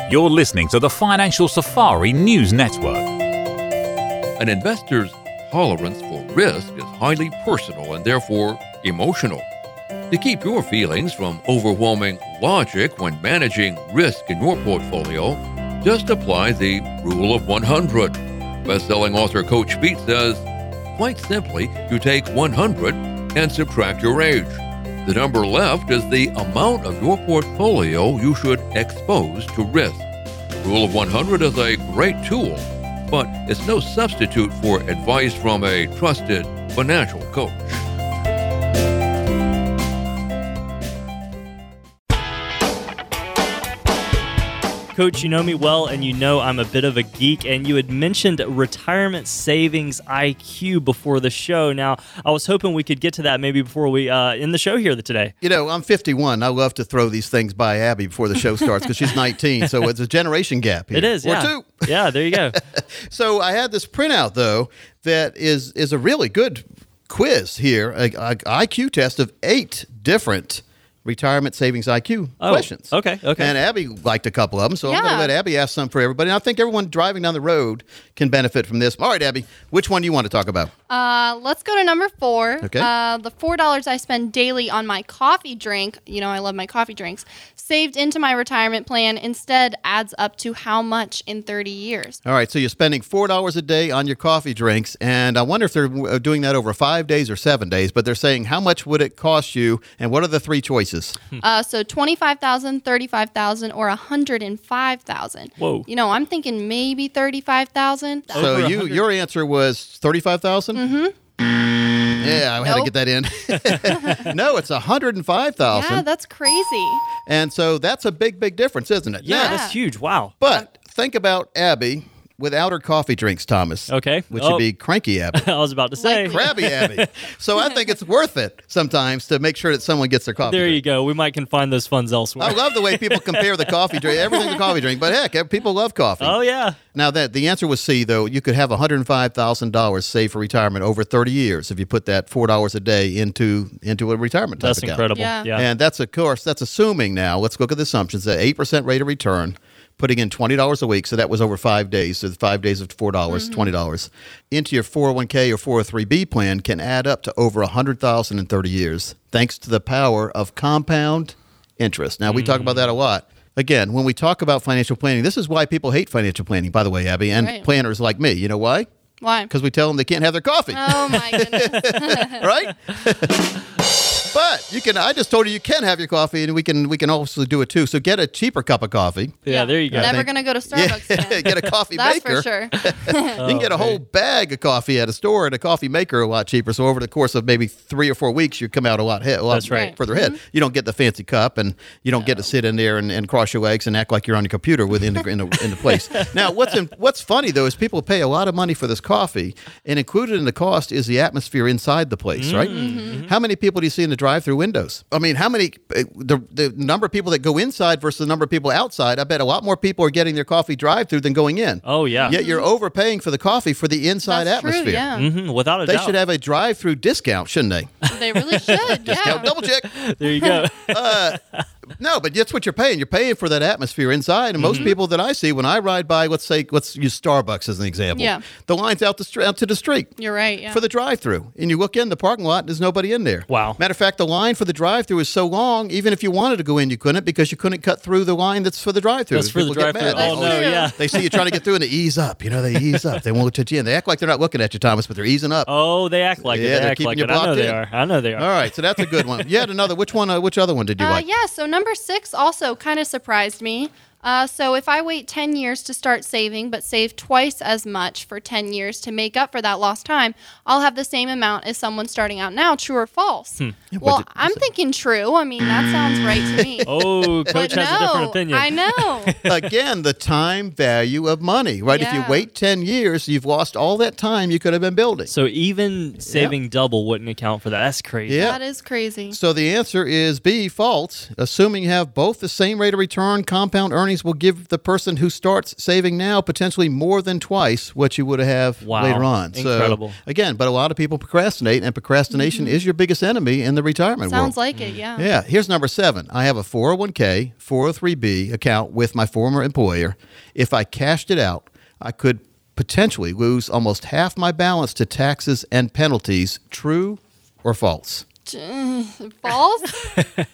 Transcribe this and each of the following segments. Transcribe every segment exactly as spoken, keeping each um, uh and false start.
You're listening to the Financial Safari News Network. An investor's tolerance for risk is highly personal and therefore emotional. To keep your feelings from overwhelming logic when managing risk in your portfolio, just apply the Rule of one hundred. Best-selling author Coach Pete says, quite simply, you take one hundred and subtract your age. The number left is the amount of your portfolio you should expose to risk. Rule of one hundred is a great tool, but it's no substitute for advice from a trusted financial coach. Coach, you know me well, and you know I'm a bit of a geek, and you had mentioned retirement savings I Q before the show. Now, I was hoping we could get to that maybe before we uh, end the show here today. You know, I'm fifty-one. I love to throw these things by Abby before the show starts because she's nineteen, so it's a generation gap here. It is, yeah. Or two. Yeah, there you go. So I had this printout, though, that is is a really good quiz here, a, a I Q test of eight different retirement savings I Q oh, questions. Okay, okay. And Abby liked a couple of them, so Yeah. I'm going to let Abby ask some for everybody. And I think everyone driving down the road can benefit from this. All right, Abby, which one do you want to talk about? Uh, let's go to number four. Okay. Uh, the four dollars I spend daily on my coffee drink, you know I love my coffee drinks, saved into my retirement plan instead adds up to how much in thirty years? All right, so you're spending four dollars a day on your coffee drinks, and I wonder if they're uh, doing that over five days or seven days, but they're saying how much would it cost you, and what are the three choices? Uh, so twenty-five thousand dollars, thirty-five thousand dollars, or one hundred five thousand dollars. Whoa. You know, I'm thinking maybe thirty-five thousand dollars. So Over you, one hundred your answer was thirty-five thousand dollars? Mm-hmm. Yeah, I had Nope. to get that in. No, it's one hundred five thousand Yeah, dollars. that's crazy. And so that's a big, big difference, isn't it? Yeah, Now, that's huge. Wow. but think about Abby without her coffee drinks, Thomas. Okay. Which Oh. would be cranky Abby. I was about to say. Like- Crabby Abby. So I think it's worth it sometimes to make sure that someone gets their coffee There drink. you go. We might can find those funds elsewhere. I love the way people compare the coffee drink, everything's a coffee drink, but heck, people love coffee. Oh, yeah. Now, that the answer was C, though. You could have one hundred five thousand dollars saved for retirement over thirty years if you put that four dollars a day into into a retirement type That's account. incredible. Yeah. Yeah. And that's, of course, that's assuming now, let's look at the assumptions, that eight percent rate of return, putting in twenty dollars a week, so that was over five days, so five days of four dollars, Mm-hmm. twenty dollars, into your four oh one k or four oh three b plan can add up to over one hundred thousand dollars in thirty years, thanks to the power of compound interest. Now, we talk about that a lot. Again, when we talk about financial planning, this is why people hate financial planning, by the way, Abby, and Right. planners like me. You know why? Why? Because we tell them they can't have their coffee, Oh, my goodness. right? But you can. I just told you you can have your coffee, and we can we can also do it too. So get a cheaper cup of coffee. Yeah, there you go. Never think- going to go to Starbucks Yeah, again. get a coffee That's maker. for sure. You can get a whole bag of coffee at a store and a coffee maker a lot cheaper. So over the course of maybe three or four weeks, you come out a lot, he- a lot That's right. further ahead. You don't get the fancy cup, and you don't get to sit in there and, and cross your legs and act like you're on your computer within the in the, in the place. Now, what's in, what's funny though is people pay a lot of money for this coffee, and included in the cost is the atmosphere inside the place, right? How many people do you see in the drive-through windows? I mean, how many uh, the the number of people that go inside versus the number of people outside? I bet a lot more people are getting their coffee drive-through than going in. Oh, yeah. Yet you're overpaying for the coffee for the inside That's atmosphere. true, yeah. hmm Without a They doubt. should have a drive-through discount, shouldn't they? They really should. Discount, Yeah. double check. There you go. No, but that's what you're paying. You're paying for that atmosphere inside. And most Mm-hmm. people that I see when I ride by, let's say, let's use Starbucks as an example. Yeah. The line's out the str- out to the street. You're right. Yeah. For the drive-through, and you look in the parking lot, there's nobody in there. Wow. Matter of fact, the line for the drive-through is so long, even if you wanted to go in, you couldn't because you couldn't cut through the line that's for the drive-through. That's for the People get drive-through. mad. Oh, They- no, true. yeah. They see you trying to get through and they ease up. You know, they ease up. They won't touch you in. They act like they're not looking at you, Thomas, but they're easing up. Oh, they act like Yeah, it. They they're act keeping like you it. I know blocked they in. are. I know they are. All right, so that's a good one. You had another. Which one? Uh, which other one did you Uh, like? yeah, so number six also kind of surprised me. Uh, so if I wait ten years to start saving, but save twice as much for ten years to make up for that lost time, I'll have the same amount as someone starting out now. True or false? Hmm. Well, did- I'm thinking true. I mean, that sounds right to me. Oh, But Coach has no, a different opinion. I know. Again, the time value of money, right? If you Yeah. wait ten years, you've lost all that time you could have been building. So even saving double wouldn't account for that. That's crazy. Yeah. That is crazy. So the answer is B, false. Assuming you have both the same rate of return, compound earnings earnings will give the person who starts saving now potentially more than twice what you would have Wow. later on. Incredible. So again, but a lot of people procrastinate, and procrastination is your biggest enemy in the retirement world. Sounds like it, yeah. Yeah. Here's number seven. I have a four oh one k, four oh three b account with my former employer. If I cashed it out, I could potentially lose almost half my balance to taxes and penalties. True or false? False?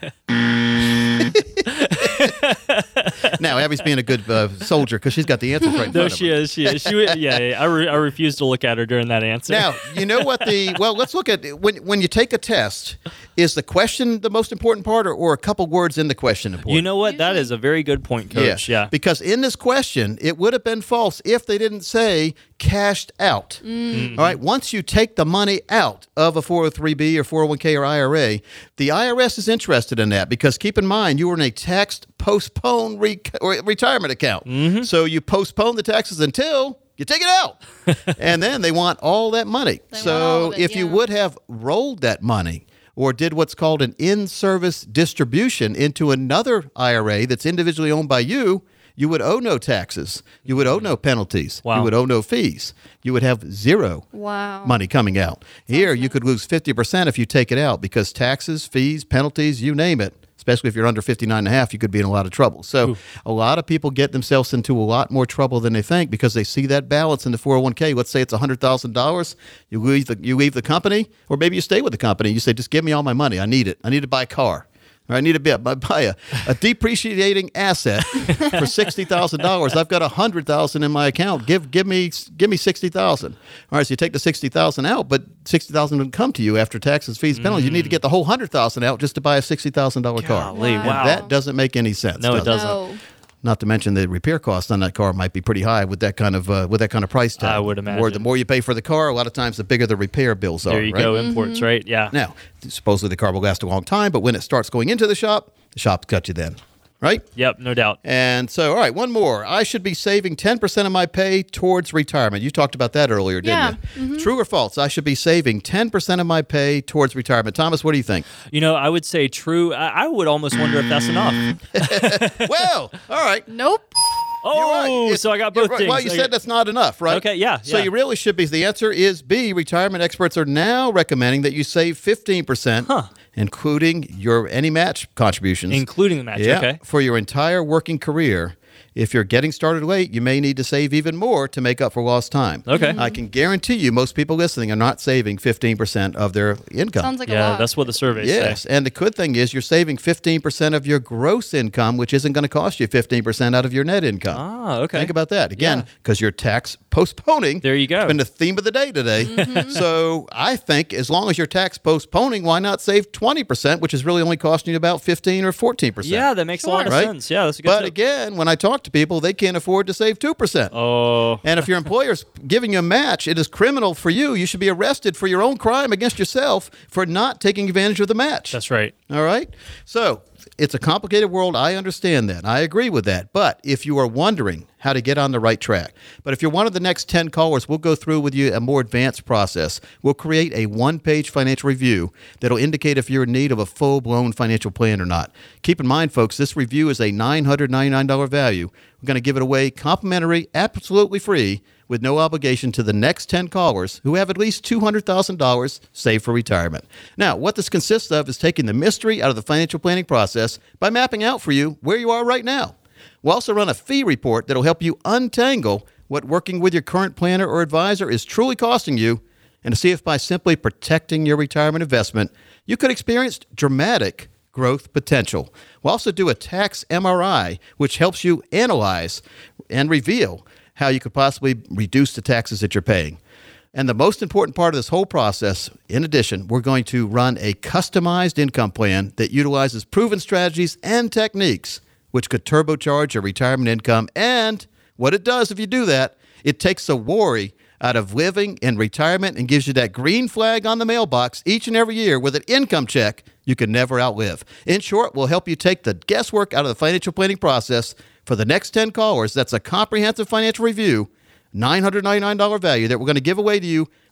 Now, Abby's being a good uh, soldier because she's got the answers right in No, front of she her. is. She is. She. would- Yeah, yeah. I, re- I refuse to look at her during that answer. Now, you know what the well, let's look at when when you take a test, is the question the most important part, or, or a couple words in the question important? you know what? That is a very good point, Coach. Yeah. Because in this question, it would have been false if they didn't say cashed out. Mm-hmm. All right. Once you take the money out of a four oh three b or four oh one k or I R A, the I R S is interested in that because keep in mind, you were in a taxed postponed re- or retirement account. Mm-hmm. So you postpone the taxes until you take it out. And then they want all that money. They so want all of it, if you yeah. would have rolled that money or did what's called an in-service distribution into another I R A that's individually owned by you, you would owe no taxes. You would owe no penalties. Wow. You would owe no fees. You would have zero Wow. money coming out. Here, you could lose fifty percent if you take it out because taxes, fees, penalties, you name it, especially if you're under fifty-nine and a half, you could be in a lot of trouble. So a lot of people get themselves into a lot more trouble than they think because they see that balance in the four oh one k. Let's say it's one hundred thousand dollars. You leave the, you leave the company, or maybe you stay with the company. You say, just give me all my money. I need it. I need to buy a car. Or I need to buy, buy a, a depreciating asset for sixty thousand dollars. I've got one hundred thousand dollars in my account. Give give me give me sixty thousand dollars. All right, so you take the sixty thousand dollars out, but sixty thousand dollars would come to you after taxes, fees, penalties. You need to get the whole one hundred thousand dollars out just to buy a sixty thousand dollars car. Golly, Wow. wow. That doesn't make any sense. No, it does doesn't. No. Not to mention the repair cost on that car might be pretty high with that kind of uh, with that kind of price tag. I would Or the imagine. more you pay for the car, a lot of times the bigger the repair bills are. There you right? go. Imports, right? Yeah. Now, supposedly the car will last a long time, but when it starts going into the shop, the shop's got you then, right? Yep. No doubt. And so, all right, one more. I should be saving ten percent of my pay towards retirement. You talked about that earlier, didn't Yeah. you? True or false? I should be saving ten percent of my pay towards retirement. Thomas, what do you think? You know, I would say true. I, I would almost wonder if that's enough. Well, all right. Nope. Oh, You're right. It's- so I got you're both right. things. Well, you I said got- that's not enough, right? Okay, yeah, So yeah. you really should be. The answer is B. Retirement experts are now recommending that you save fifteen percent, including your any match contributions, including the match. yeah, Okay. for your entire working career. If you're getting started late, you may need to save even more to make up for lost time. Okay. I can guarantee you most people listening are not saving fifteen percent of their income. Sounds like a Yeah, lot. that's what the surveys Yes, say. and the good thing is you're saving fifteen percent of your gross income, which isn't going to cost you fifteen percent out of your net income. Ah, okay. Think about that. Again, Yeah. because you're tax postponing. There you go. It's been the theme of the day today. Mm-hmm. So I think as long as you're tax postponing, why not save twenty percent, which is really only costing you about fifteen or fourteen percent. Yeah, that makes a lot of Right? sense. Yeah, that's a good But tip. again, when I talk to people, they can't afford to save two percent. Oh, And if your employer's giving you a match, it is criminal for you. You should be arrested for your own crime against yourself for not taking advantage of the match. that's right. All right. So it's a complicated world. I understand that. I agree with that. But if you are wondering how to get on the right track, but if you're one of the next ten callers, we'll go through with you a more advanced process. We'll create a one-page financial review that'll indicate if you're in need of a full-blown financial plan or not. Keep in mind, folks, this review is a nine hundred ninety-nine dollars value. We're going to give it away complimentary, absolutely free, with no obligation to the next ten callers who have at least two hundred thousand dollars saved for retirement. Now, what this consists of is taking the mystery out of the financial planning process by mapping out for you where you are right now. We'll also run a fee report that'll help you untangle what working with your current planner or advisor is truly costing you, and to see if by simply protecting your retirement investment, you could experience dramatic growth potential. We'll also do a tax M R I, which helps you analyze and reveal how you could possibly reduce the taxes that you're paying. And the most important part of this whole process, in addition, we're going to run a customized income plan that utilizes proven strategies and techniques which could turbocharge your retirement income. And what it does if you do that, it takes the worry out of living in retirement and gives you that green flag on the mailbox each and every year with an income check you can never outlive. In short, we'll help you take the guesswork out of the financial planning process. For the next ten callers, that's a comprehensive financial review, nine hundred ninety-nine dollars value that we're going to give away to you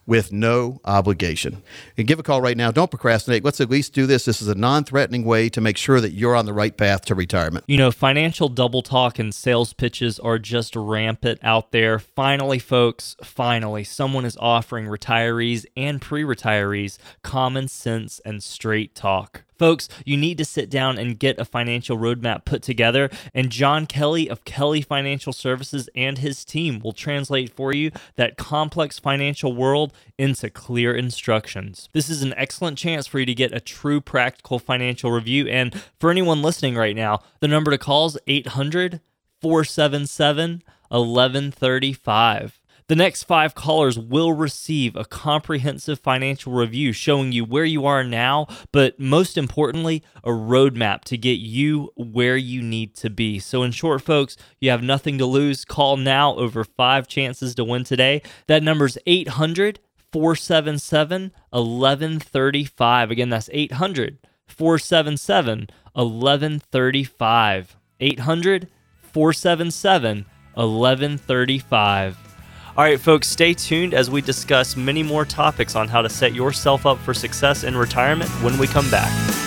with no obligation. And give a call right now. Don't procrastinate. Let's at least do this. This is a non-threatening way to make sure that you're on the right path to retirement. You know, financial double talk and sales pitches are just rampant out there. Finally, folks, finally, someone is offering retirees and pre-retirees common sense and straight talk. Folks, you need to sit down and get a financial roadmap put together, and John Kelly of Kelly Financial Services and his team will translate for you that complex financial world into clear instructions. This is an excellent chance for you to get a true practical financial review, and for anyone listening right now, the number to call is eight hundred, four seven seven, one one three five. The next five callers will receive a comprehensive financial review showing you where you are now, but most importantly, a roadmap to get you where you need to be. So in short, folks, you have nothing to lose. Call now. Over five chances to win today. That number is eight hundred, four seven seven, one one three five. Again, that's eight hundred, four seven seven, one one three five. eight hundred, four seven seven, one one three five. All right, folks, stay tuned as we discuss many more topics on how to set yourself up for success in retirement when we come back.